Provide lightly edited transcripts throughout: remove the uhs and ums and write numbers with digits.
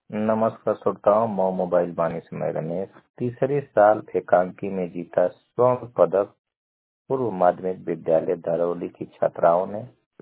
नमस्कार श्रोताओं, मौ मोबाइल वाणी से मैं रमेश। तीसरे साल एकांकी में जीता स्वर्ण पदक पूर्व माध्यमिक विद्यालय धरौली की छात्राओं ने।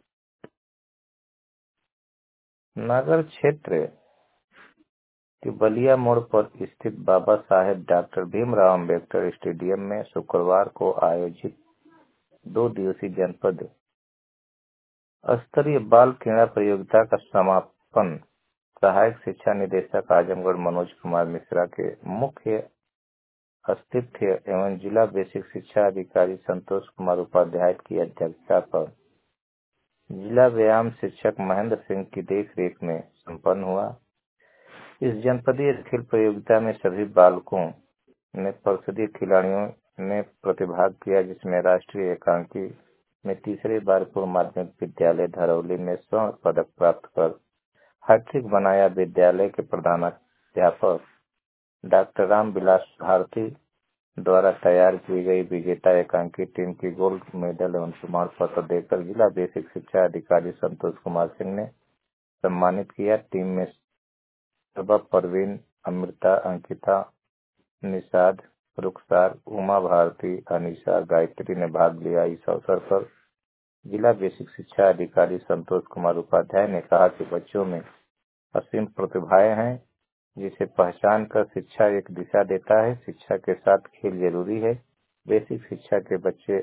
नगर क्षेत्र के बलिया मोड़ पर स्थित बाबा साहेब डॉक्टर भीमराव अंबेडकर स्टेडियम में शुक्रवार को आयोजित 2 दिवसीय जनपद स्तरीय बाल क्रीड़ा प्रतियोगिता का समापन सहायक शिक्षा निदेशक आजमगढ़ मनोज कुमार मिश्रा के मुख्य आतिथ्य एवं जिला बेसिक शिक्षा अधिकारी संतोष कुमार उपाध्याय की अध्यक्षता पर जिला व्यायाम शिक्षक महेंद्र सिंह की देखरेख में संपन्न हुआ। इस जनपदीय खेल प्रतियोगिता में सभी बालकों ने परिषदीय खिलाड़ियों ने प्रतिभाग किया, जिसमें राष्ट्रीय एकांकी में तीसरी बार पूर्व माध्यमिक विद्यालय धरौली में स्वर्ण पदक प्राप्त कर हैट्रिक बनाया। विद्यालय के प्रधानाध्यापक डॉक्टर राम विलास भारती द्वारा तैयार की गई विजेता एकांकी टीम की गोल्ड मेडल एवं प्रमाण पत्र देकर जिला बेसिक शिक्षा अधिकारी संतोष कुमार सिंह ने सम्मानित किया। टीम में सबा, परवीन, अमृता, अंकिता, निषाद, रुखसार, उमा भारती, अनीशा, गायत्री ने भाग लिया। इस अवसर पर जिला बेसिक शिक्षा अधिकारी संतोष कुमार उपाध्याय ने कहा कि बच्चों में असीम प्रतिभाएं हैं, जिसे पहचान कर शिक्षा एक दिशा देता है। शिक्षा के साथ खेल जरूरी है। बेसिक शिक्षा के बच्चे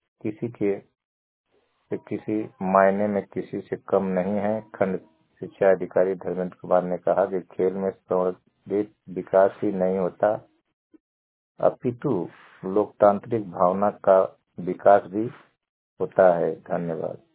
किसी मायने में किसी से कम नहीं है। खंड शिक्षा अधिकारी धर्मेंद्र कुमार ने कहा कि खेल में संवर्धित विकास ही नहीं होता, अपितु लोकतांत्रिक भावना का विकास भी होता है। धन्यवाद।